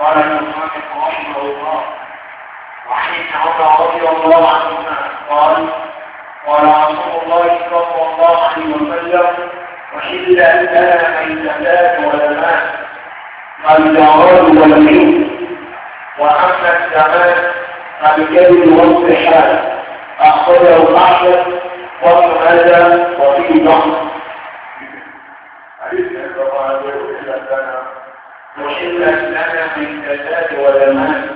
قال المصنف رحمه الله: وعن ابن عمر رضي الله عنهما قال: قال رسول الله صلى الله عليه وسلم: وحل لنا ميتتان ودمان الجراد والعين، واما الدمان فالكبد والطحال. اخرجه احمد وابن ماجه وفيه ضعف. وحلت لنا ميتتان ودمان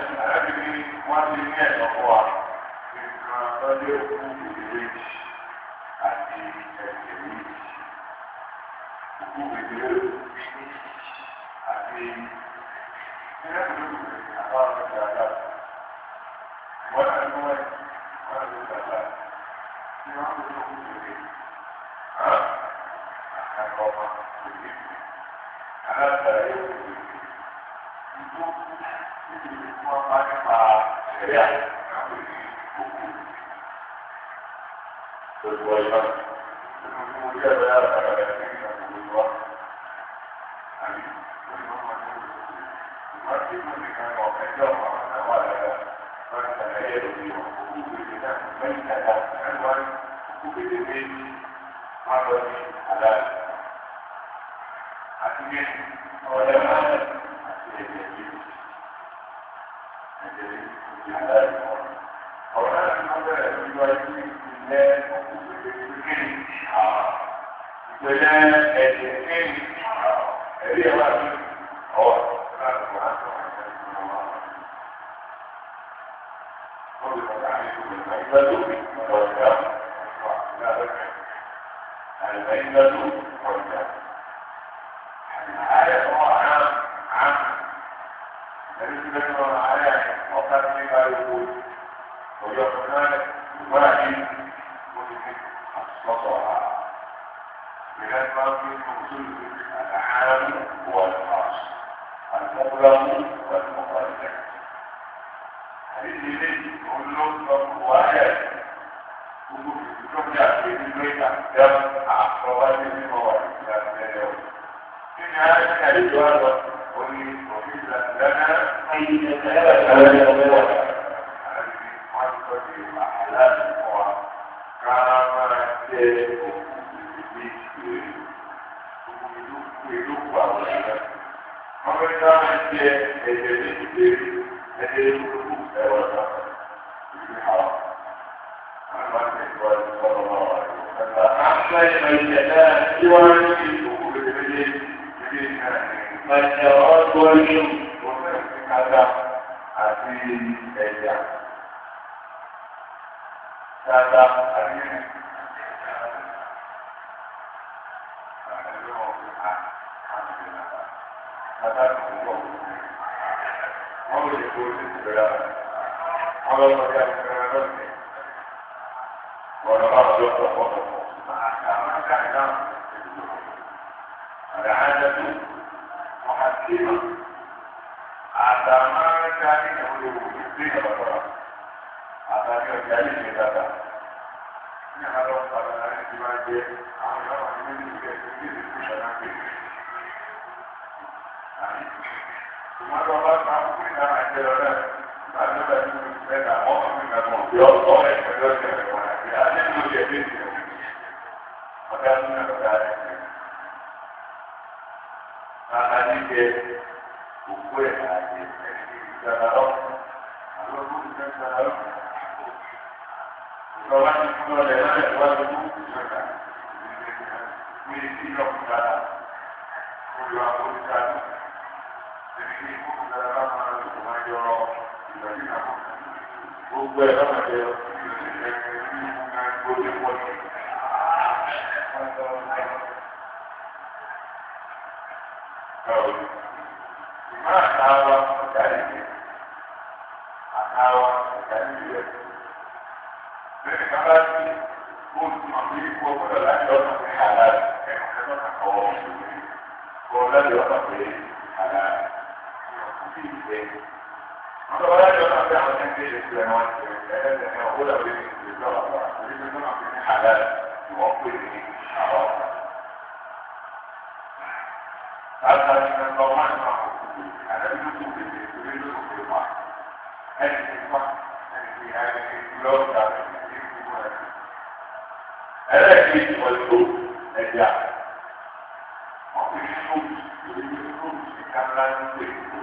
ẹni tí wọ́n ẹni tí ẹni tí lọ́ọ̀dù àti ẹni tí wọ́n ẹni. ẹlẹ́ẹ̀kejì ọ̀dọ́ ẹ̀dá ọkùnrin tó ìdílé tó ti káńlá ní pé tó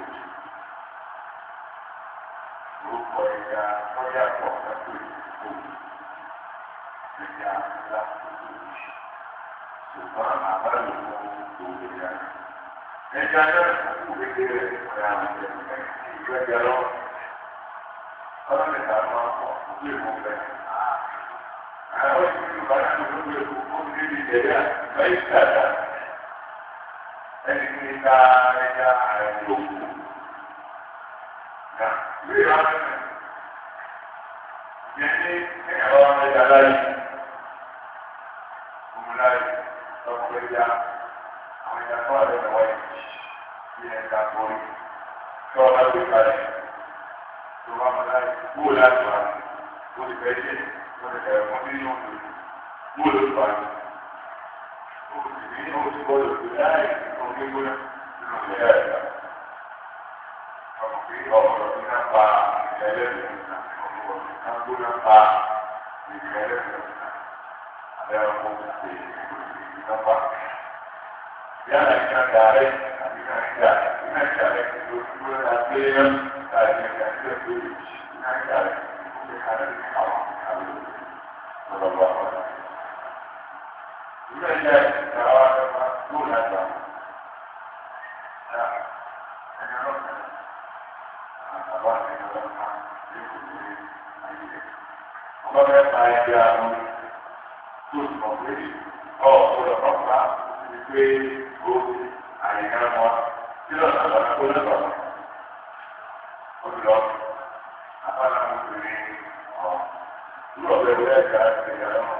orúkọ ẹ̀dá lọ́yà pọ̀ lọ́pọ̀ ìdílé ẹ̀dá ńlá tó ṣùgbọ́n àbálò tó ẹ̀dá. ẹ̀dá náà kò kékeré ọ̀rẹ́ àwọn ìlú ẹ̀dá lọ́wọ́. ọlọ́run ìta máa pọ̀ fún ìwọ bẹ́ẹ̀. àwọn ìlú bá yà ló lóye kó ní ìdílé lẹ́yìn dáadáa. ẹni tí ń ta ẹja àìlò kù. Ìwé ìwádìí yẹn ní ẹ̀rọ ẹja láyé. Láyé lọ́pọ̀ ẹja àwọn ẹja tó wà lẹ́nu wáyé bí ẹja borí tí wọ́n bá gbé kalẹ̀ tó bá mọ láyé kúrò láti wá ó ti fẹ́ ṣe ó ti fẹ́ fún nínú òkú kúrò lóṣù wá ní. ó sì ní ó ti bọ́ lòdì láyé tó ń gbégbóná nínú ìṣẹ̀lẹ̀ ẹ̀ka. ọmọ pé ọ̀rọ̀ ní ká pa ìṣẹ̀lẹ̀ ẹ̀ka ọmọ ká gbóná pa ìṣẹ̀lẹ̀ ẹ̀ka. Ẹranko ṣe ìjọba. Yálà ìjà dàrẹ́ àti ìjà ìjà rẹ̀ tó dúró láti ẹ̀yọ́ láti ẹ̀ka tí ó tó yìí. Ìjà rẹ̀ tó ṣe kálẹ̀ ní àwọn àlọ́ lọ́dọ̀ àwọn. Ìjà ìjà ìjà wa lọ́wọ́ tó lágbà. Ẹni ọlọ́pàá àbá àti ọlọ́pàá yóò kó lórí ayé. Ọba bẹ́ẹ̀ pa ẹgbẹ́ àwọn tó mọ̀ pé ọ̀pọ̀lọpọ̀ ọ̀pá ti pé o àyíká wọn tí lọ́nà lọ́nà tó lọ́nà olùlọ́ abala obìnrin lúlọ̀ bẹ́ẹ̀ wọlé ẹ̀ka ìgbéga lọ́wọ́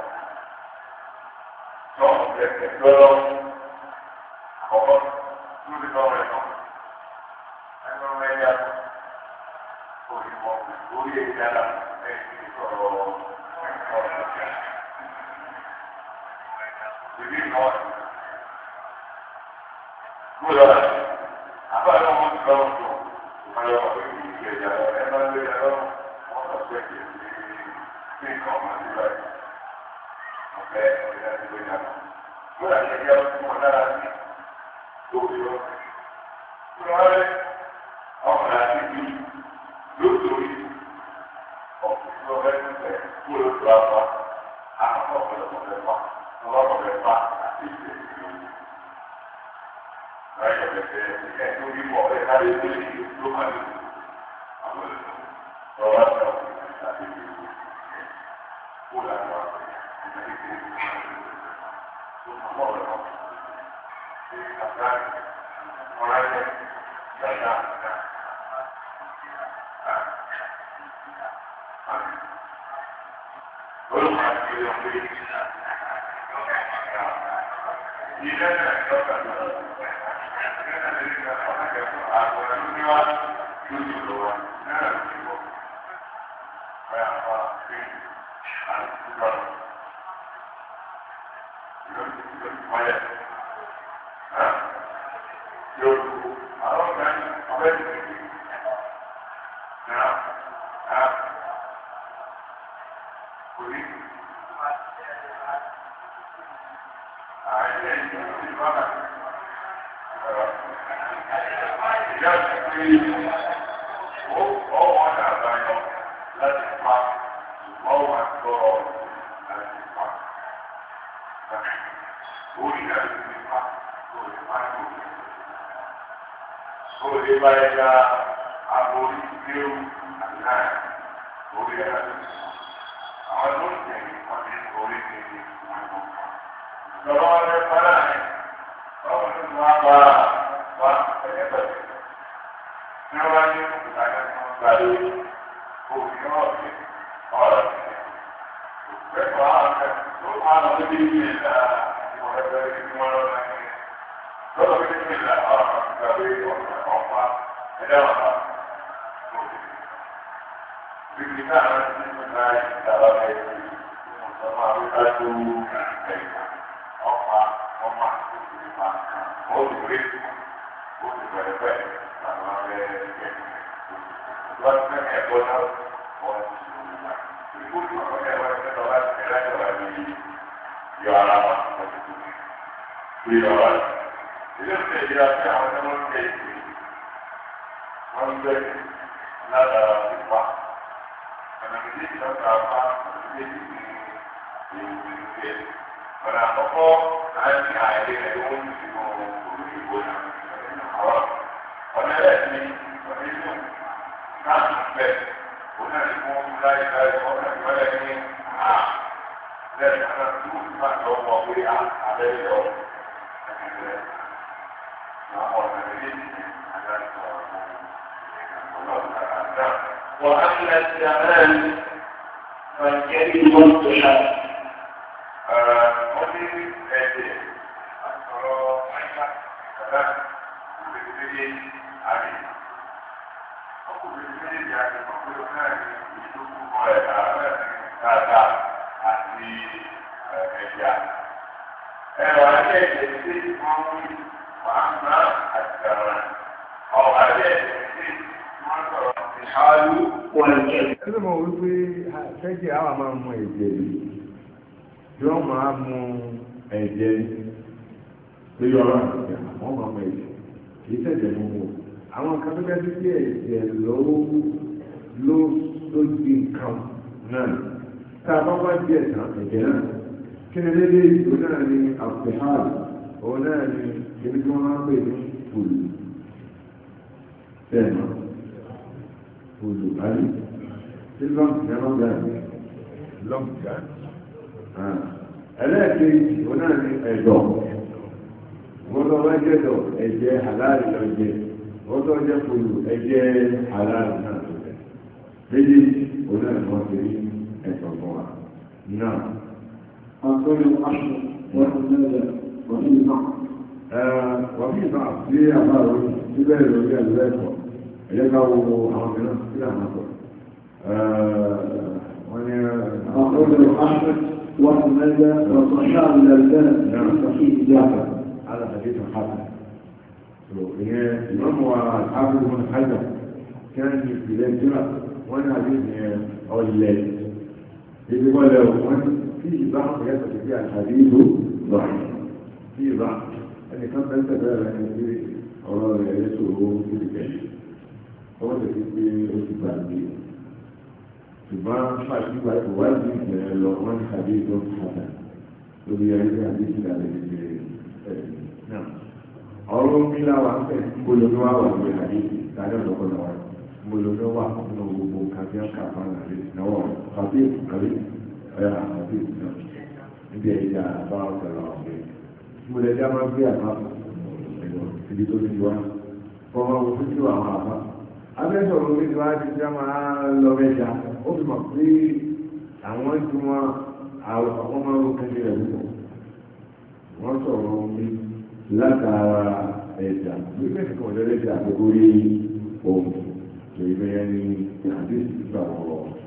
tó ẹ̀kẹ́ lọ́wọ́ àkọ́kọ́ tó ti lọ́wọ́ ẹ̀ náà ẹ̀ka ọmọ ẹ̀yà òyìnbó orí ẹ̀yà ẹ̀kẹ́ sọ̀rọ̀ ìdí ìnáwó gbọ́dọ̀ àbá yóò wọ́n ti lọ́wọ́ tó ìmọ̀lẹ́ wọn pé kì í ṣe ẹ̀yà lọ ẹ̀ máa ń lé ẹ̀ lọ́wọ́ wọ́n sọ pé kì í ṣe ní nǹkan ọ̀mọ̀ sí báyìí ọ̀fẹ́ ọ̀yà ti gbé yàrá gbọ́dọ̀ àti ẹ̀yà ọ̀tún wọn lára sí lórí lọ. Ìrọ̀lẹ́ ọ̀pọ̀lọpọ̀ àti ìlú lóṣooṣù ọ̀pọ̀lọpọ̀ ọ̀fẹ́ tó fẹ́ kó ló tó àpá àkọ́kọ́ ọ̀pọ̀lọpọ̀ fẹ́ pa. Ọlọ́pàá bẹ fà àti ìṣe ìlú. Láyọ̀ bẹ̀rẹ̀ ẹ̀ tó bí bọ̀ ẹ̀ ká lè tó lè ló máa lè lò. Àwọn ènìyàn lọ́wọ́ àti àwọn ènìyàn àti ìlú. Kó làwọn àgbẹ̀ ìgbà ìgbà ìgbà tó máa mọ̀ lọ́wọ́. Ṣé àgbà ọ̀rá yẹ dáadáa dáa. Olùkọ́ àti ìlú ọ̀gbìn. Ilé náà lọ́kà lọ́wọ́. Ilé náà lè ní ọ̀nà kẹ́kọ̀ọ́ àgbọ̀n lórí wa lójú lọ wa náà ló ti bọ̀. Báyà wá pé àlùkù lọ́rùn. Yóò wáyà. Yóò lu àwọn ọ̀gá ní ọ̀bẹ ìgbèkè. Náà kò ní. wọ́n ti fẹ́ ẹ̀kọ́ náà wọ́n ti sùn nígbà. Ìgbóhùn ọ̀rọ̀ ẹ̀rọ ẹ̀rọ lọ́wọ́ ti fẹ́ láti wà ní yọ ara wọn wọ́n ti tún ní yọ ara. Ilé ìfẹ́ ìdíra sí àwọn tí wọ́n ń gbé ìgbé. Wọ́n ń gbé látara ìpa. Ọ̀nà méjèèjì lọ́ta apá méjèèjì ní ìgbé. Ọ̀nà àkọ́kọ́ láti àìlè rẹ̀ ló ń fi mọ olùdíbò náà. Ọ̀nà ẹ̀sìn ọ̀nà ìlú láti bẹ̀ òun náà ní fún láyé láyé ọ̀nà ìwọlé ní lẹ́yìn náà tó máa lọ wọ pé abẹ́ yọ ẹ̀ẹ́dẹ̀ àwọn ọ̀nà méjèèjì ní adájọ́ ọlọ́ọ̀tà náà. وأما الزمان فالكريم والضحى wọ́n ní ẹ̀jẹ̀ àtọ̀rọ̀ àyíká kàdá ìgbésẹ̀ àyè. Ọkùnrin méjèèjì àti ọkùnrin náà ní ìdókòwò ẹ̀ka dáadáa àti ẹ̀yà. Ẹ̀rọ alẹ́ ẹ̀jẹ̀ tí wọ́n ń máa ń ná àtìgbàrà. Ọ̀rọ̀ alẹ́ ẹ̀jẹ̀ tí wọ́n sọ̀rọ̀ ìṣáájú wọn kẹ́. Ẹgbẹ́ mọ̀ wípé fẹ́jẹ̀ àwọn máa mú ẹ̀jẹ̀ yìí. Yọ́ máa mú ẹ̀jẹ̀ tó yọrọ àti àwọn máa mú ẹ̀jẹ̀. Kì í tẹ̀jẹ̀ mú wò. Àwọn kan tó kẹ́sí sí ẹ̀jẹ̀ ló di nǹkan náà. Tá a bá wá díẹ̀ tán ẹ̀jẹ̀ náà. Kí ni lédè ìlú náà ní àpèhàn? Òun náà ní ibi tí wọ́n máa ń pè ní fùlù. Bẹ́ẹ̀ náà, fùlù báyìí. Tí lọ́mù tí wọ́n gbà ní lọ́mù tí wọ́n ẹlẹ́ẹ̀kejì òun náà ní ẹ̀dọ̀. Wọ́n lọ wá jẹ́dọ̀ ẹ̀jẹ̀ àláàrí lọ jẹ. Wọ́n tó jẹ́ fùlù ẹ̀jẹ̀ àláàrí náà lọ jẹ. Méjì òun náà ní wọ́n ti rí ẹ̀tọ́ fún wa. Náà. أقول الأشهر والماذا وفي بعض وفي بعض في أخبار سبيل الرجال ذلك يقعوا عمنا إلى مصر أقول الأشهر والماذا وصحاب الألبان صحيح جعفر على حديث الحسن الإمام والحافظ بن حجر كان في بداية جمع وانا حديث أولاد إذا قال فيه بعض يثبت فيها الحديث ضعيف فيه بعض يعني كان أنت بقى يعني أولا يسوه في الكشف هو اللي في ارتفاع دي ثم شايف بقى واجب لو كان حديث حسن لو يعني حديث لا نعم أولو ملا وانت كل نوع وانت حديث تعالى لو كنا واحد كل نوع نوع كافيا كافانا نوع خفيف قريب àti níbi ẹ̀yà bá ọ̀sẹ̀rọ̀ ọ̀gbẹ̀. Mo lè dá máa gbé àmà ibi tó ti wá. Fọmọ wo fi tó àwọn àbá. Abẹ́sọ̀rọ̀ orí ti wá ti já máa lọ mẹ́ta. Ó fi mọ̀ pé àwọn tí wọ́n àwọn máa ń kẹ́kẹ́ rẹ̀ púpọ̀. Wọ́n sọ̀rọ̀ omi látara ẹ̀jà. Bí mẹ́sì kan ọ̀dọ́ lẹ́sẹ̀ àkókò rí ohun. Èyí bẹ́yẹn ní àdéhùn ìgbà wọ̀.